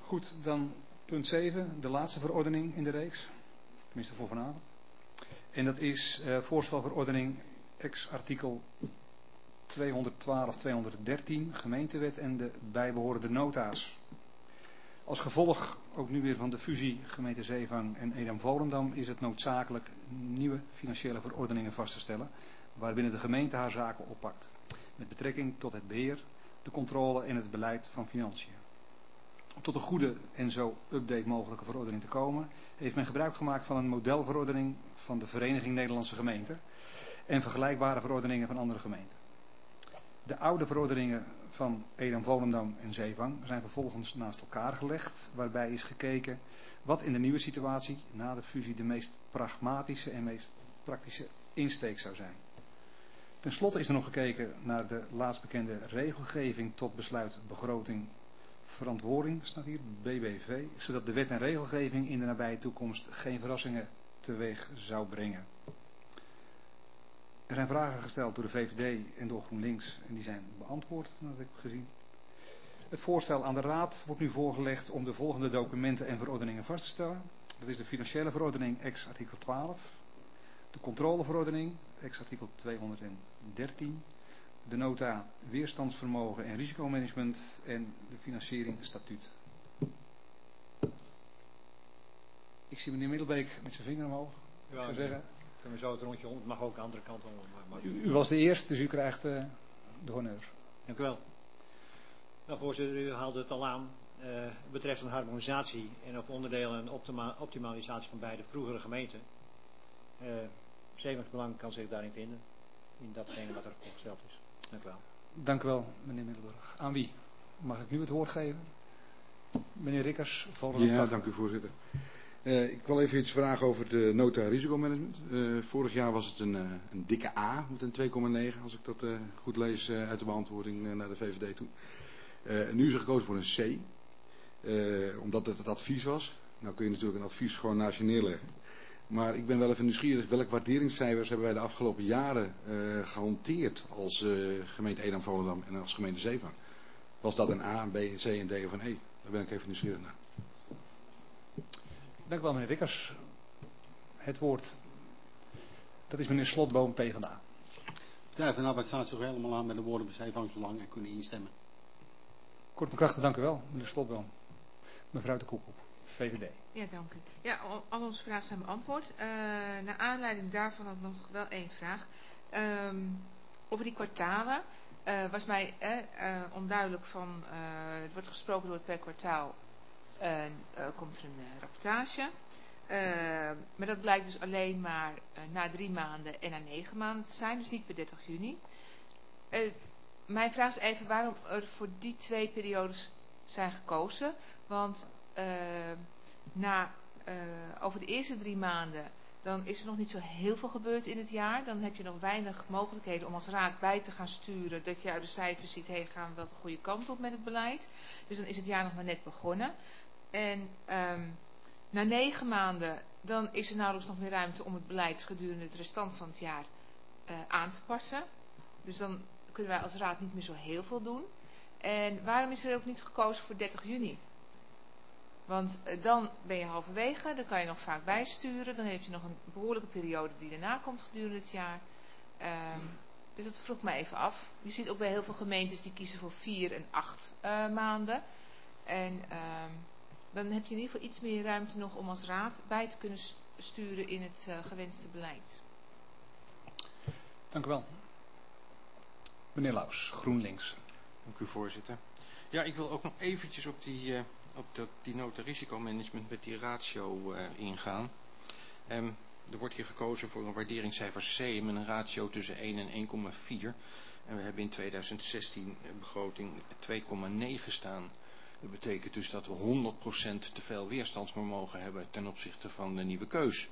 Goed, dan punt 7, de laatste verordening in de reeks. Tenminste voor vanavond. En dat is voorstel verordening ex-artikel 212, 213, gemeentewet en de bijbehorende nota's. Als gevolg ook nu weer van de fusie gemeente Zeevang en Edam-Volendam is het noodzakelijk nieuwe financiële verordeningen vast te stellen, waarbinnen de gemeente haar zaken oppakt. Met betrekking tot het beheer, de controle en het beleid van financiën. Om tot een goede en zo update mogelijke verordening te komen, heeft men gebruik gemaakt van een modelverordening van de Vereniging Nederlandse Gemeenten en vergelijkbare verordeningen van andere gemeenten. De oude verordeningen van Edam-Volendam en Zeevang zijn vervolgens naast elkaar gelegd, waarbij is gekeken wat in de nieuwe situatie na de fusie de meest pragmatische en meest praktische insteek zou zijn. Ten slotte is er nog gekeken naar de laatst bekende regelgeving tot besluit begroting verantwoording, staat hier, BBV, zodat de wet en regelgeving in de nabije toekomst geen verrassingen teweeg zou brengen. Er zijn vragen gesteld door de VVD en door GroenLinks en die zijn beantwoord, dat heb ik gezien. Het voorstel aan de Raad wordt nu voorgelegd om de volgende documenten en verordeningen vast te stellen. Dat is de financiële verordening ex-artikel 12, de controleverordening ex-artikel 213, de nota weerstandsvermogen en risicomanagement en de financiering statuut. Ik zie meneer Middelbeek met zijn vinger omhoog. Ja, ik zou zeggen, kunnen we zo het rondje om. Het mag ook de andere kant om. Maar... U was de eerste, dus u krijgt de honneur. Dank u wel. Nou, voorzitter, u haalde het al aan. Het betreft een harmonisatie en of onderdeel en optimalisatie van beide vroegere gemeenten. Zeewangsbelang kan zich daarin vinden. In datgene wat er voorgesteld is. Dank u wel. Dank u wel, meneer Middelburg. Aan wie mag ik nu het woord geven? Meneer Rikkers, Volendam. Ja, dank u voorzitter. Ik wil even iets vragen over de nota risicomanagement. Vorig jaar was het een dikke A met een 2,9 als ik dat goed lees uit de beantwoording naar de VVD toe. Nu is er gekozen voor een C, omdat het advies was. Nou kun je natuurlijk een advies gewoon naast je neerleggen. Maar ik ben wel even nieuwsgierig, welke waarderingscijfers hebben wij de afgelopen jaren gehanteerd als gemeente Edam-Volendam en als gemeente Zeevang? Was dat een A, een B, een C, een D of een E? Daar ben ik even nieuwsgierig naar. Dank u wel, meneer Rikkers. Het woord, dat is meneer Slotboom, PvdA. Partij van de Arbeid staat zich helemaal aan met de woorden Zeevangsbelang en kunnen instemmen. Kort en krachtig, dank u wel, meneer Slotboom. Mevrouw de Koekoek, VVD. Ja, dank u. Ja, al onze vragen zijn beantwoord. Naar aanleiding daarvan ook nog wel één vraag. Over die kwartalen was mij onduidelijk van, het wordt gesproken door het per kwartaal, komt er een rapportage. Maar dat blijkt dus alleen maar na 3 maanden en na 9 maanden te zijn, dus niet per 30 juni. Mijn vraag is even waarom er voor die 2 periodes zijn gekozen. Want over de eerste 3 maanden, dan is er nog niet zo heel veel gebeurd in het jaar. Dan heb je nog weinig mogelijkheden om als raad bij te gaan sturen. Dat je uit de cijfers ziet, gaan we wel de goede kant op met het beleid. Dus dan is het jaar nog maar net begonnen. En na 9 maanden, dan is er nauwelijks nog meer ruimte om het beleid gedurende het restant van het jaar aan te passen. Dus dan kunnen wij als raad niet meer zo heel veel doen. En waarom is er ook niet gekozen voor 30 juni? Want dan ben je halverwege, dan kan je nog vaak bijsturen. Dan heb je nog een behoorlijke periode die daarna komt gedurende het jaar. Dus dat vroeg me even af. Je ziet ook bij heel veel gemeentes die kiezen voor 4 en 8 maanden. En dan heb je in ieder geval iets meer ruimte nog om als raad bij te kunnen sturen in het gewenste beleid. Dank u wel. Meneer Laus, GroenLinks. Dank u voorzitter. Ja, ik wil ook nog eventjes op die nota risicomanagement met die ratio ingaan. Er wordt hier gekozen voor een waarderingscijfer C met een ratio tussen 1 en 1,4. En we hebben in 2016 begroting 2,9 staan. Dat betekent dus dat we 100% te veel weerstandsvermogen hebben ten opzichte van de nieuwe keus.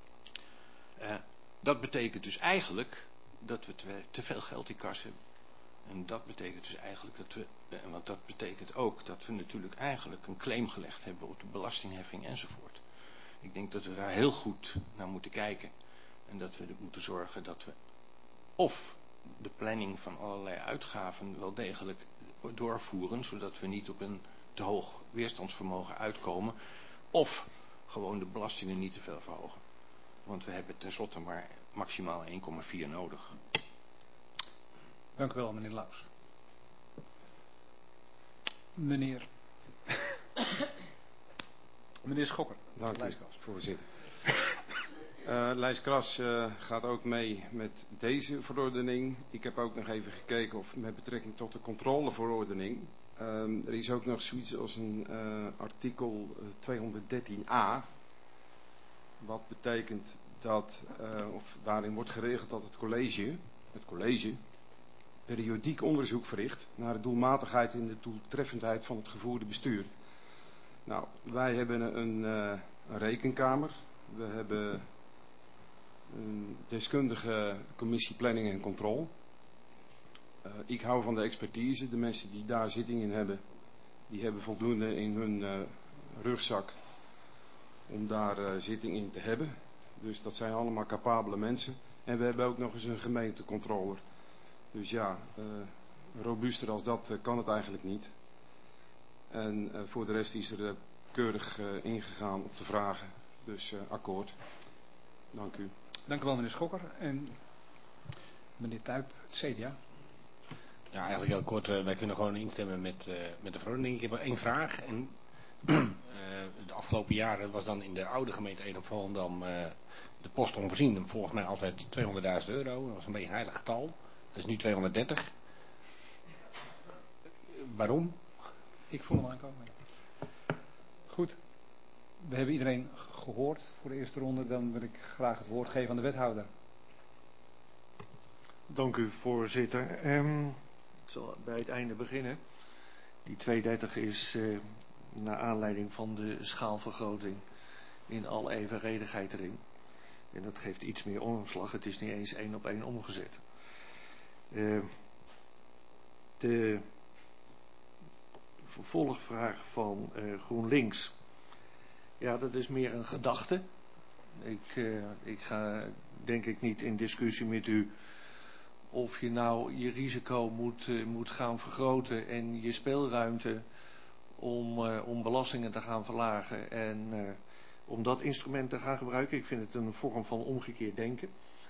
Dat betekent dus eigenlijk dat we te veel geld in kas hebben. En dat betekent dus eigenlijk want dat betekent ook dat we natuurlijk eigenlijk een claim gelegd hebben op de belastingheffing enzovoort. Ik denk dat we daar heel goed naar moeten kijken. En dat we moeten zorgen dat we of de planning van allerlei uitgaven wel degelijk doorvoeren, zodat we niet op een te hoog weerstandsvermogen uitkomen. Of gewoon de belastingen niet te veel verhogen. Want we hebben tenslotte maar maximaal 1,4 nodig. Dank u wel, meneer Laus. Meneer Schokker. Dank u, voorzitter. Lijst Kras gaat ook mee met deze verordening. Ik heb ook nog even gekeken of met betrekking tot de controleverordening. Er is ook nog zoiets als een artikel 213a. Wat betekent dat, of daarin wordt geregeld dat het college periodiek onderzoek verricht naar de doelmatigheid en de doeltreffendheid van het gevoerde bestuur. Nou, wij hebben een rekenkamer. We hebben een deskundige commissie planning en controle. Ik hou van de expertise. De mensen die daar zitting in hebben, die hebben voldoende in hun rugzak om daar zitting in te hebben. Dus dat zijn allemaal capabele mensen. En we hebben ook nog eens een gemeentecontroller. Dus ja, robuuster als dat kan het eigenlijk niet. En voor de rest is er keurig ingegaan op de vragen. Dus akkoord. Dank u. Dank u wel, meneer Schokker. En meneer Tuyp, het CDA. Ja, eigenlijk heel kort. Wij kunnen gewoon instemmen met de verordening. Ik heb maar één vraag. En, de afgelopen jaren was dan in de oude gemeente Edam-Volendam de post onvoorzien. Volgens mij altijd €200.000. Dat was een beetje een heilig getal. Dat is nu 230. Waarom? Ik voel hem aankomen. Goed. We hebben iedereen gehoord voor de eerste ronde. Dan wil ik graag het woord geven aan de wethouder. Dank u, voorzitter. Ik zal bij het einde beginnen. Die 230 is naar aanleiding van de schaalvergroting in alle evenredigheid erin. En dat geeft iets meer omslag. Het is niet eens 1 op 1 omgezet. De vervolgvraag van GroenLinks. Ja, dat is meer een gedachte. Ik ga denk ik niet in discussie met u of je nou je risico moet gaan vergroten en je speelruimte om belastingen te gaan verlagen en om dat instrument te gaan gebruiken. Ik vind het een vorm van omgekeerd denken.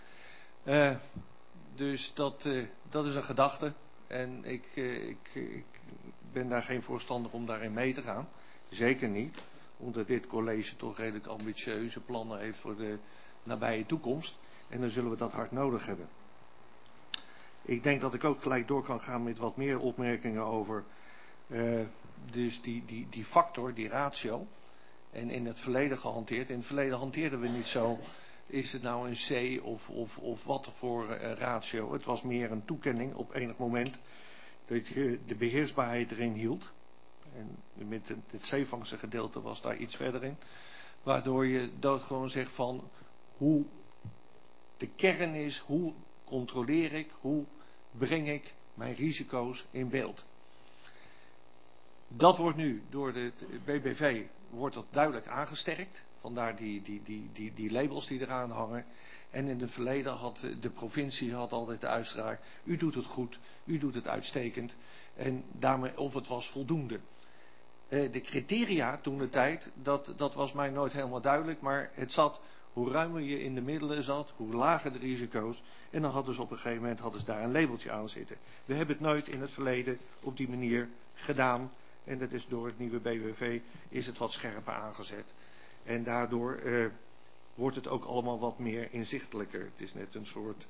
Dus dat is een gedachte en ik ben daar geen voorstander om daarin mee te gaan. Zeker niet, omdat dit college toch redelijk ambitieuze plannen heeft voor de nabije toekomst. En dan zullen we dat hard nodig hebben. Ik denk dat ik ook gelijk door kan gaan met wat meer opmerkingen over dus die factor, die ratio. En in het verleden gehanteerd. In het verleden hanteerden we niet zo. Is het nou een C of wat voor ratio? Het was meer een toekenning op enig moment dat je de beheersbaarheid erin hield. En met het zeevangse gedeelte was daar iets verder in. Waardoor je doodgewoon zegt van hoe de kern is, hoe controleer ik, hoe breng ik mijn risico's in beeld. Dat wordt nu door de BBV wordt dat duidelijk aangesterkt. Vandaar die labels die eraan hangen. En in het verleden had de provincie altijd de uitspraak: u doet het goed, u doet het uitstekend. En daarmee of het was voldoende. De criteria toen de tijd, dat was mij nooit helemaal duidelijk. Maar het zat, hoe ruimer je in de middelen zat, hoe lager de risico's. En dan hadden ze op een gegeven moment daar een labeltje aan zitten. We hebben het nooit in het verleden op die manier gedaan. En dat is door het nieuwe BBV is het wat scherper aangezet. En daardoor wordt het ook allemaal wat meer inzichtelijker. Het is net een soort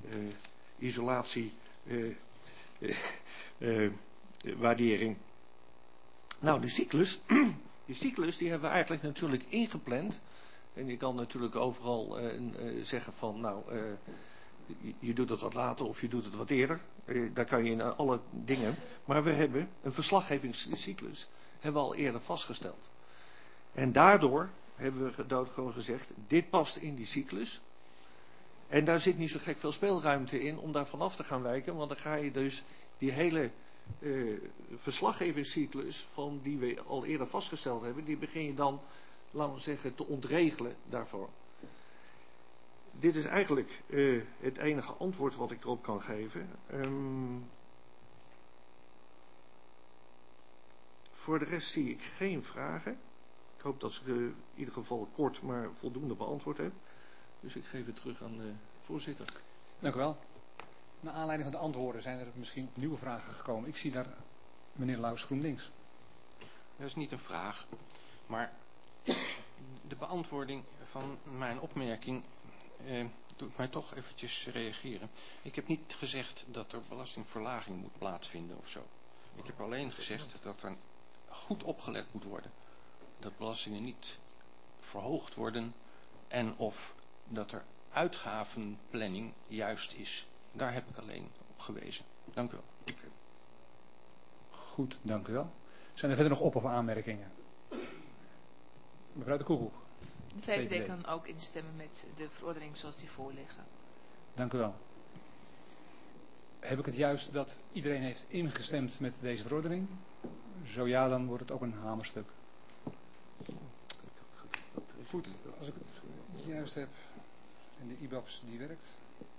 isolatiewaardering. Nou, de cyclus. Die cyclus die hebben we eigenlijk natuurlijk ingepland. En je kan natuurlijk overal zeggen van nou, je doet het wat later of je doet het wat eerder. Daar kan je in alle dingen. Maar we hebben een verslaggevingscyclus. Hebben we al eerder vastgesteld. En daardoor hebben we doodgewoon gezegd, dit past in die cyclus. En daar zit niet zo gek veel speelruimte in om daar vanaf te gaan wijken. Want dan ga je dus die hele verslaggevingscyclus van die we al eerder vastgesteld hebben, die begin je dan, laten we zeggen, te ontregelen daarvoor. Dit is eigenlijk het enige antwoord wat ik erop kan geven. Voor de rest zie ik geen vragen. Ik hoop dat ik in ieder geval kort maar voldoende beantwoord heb. Dus ik geef het terug aan de voorzitter. Dank u wel. Naar aanleiding van de antwoorden zijn er misschien nieuwe vragen gekomen. Ik zie daar meneer Lauwers GroenLinks. Dat is niet een vraag, maar de beantwoording van mijn opmerking doet mij toch eventjes reageren. Ik heb niet gezegd dat er belastingverlaging moet plaatsvinden of zo. Ik heb alleen gezegd dat er goed opgelet moet worden. Dat belastingen niet verhoogd worden en of dat er uitgavenplanning juist is. Daar heb ik alleen op gewezen. Dank u wel. Goed, dank u wel. Zijn er verder nog op- of aanmerkingen? Mevrouw de Koekoek. De VVD kan ook instemmen met de verordening zoals die voorliggen. Dank u wel. Heb ik het juist dat iedereen heeft ingestemd met deze verordening? Zo ja, dan wordt het ook een hamerstuk. Goed, als ik het juist heb en de e-box die werkt.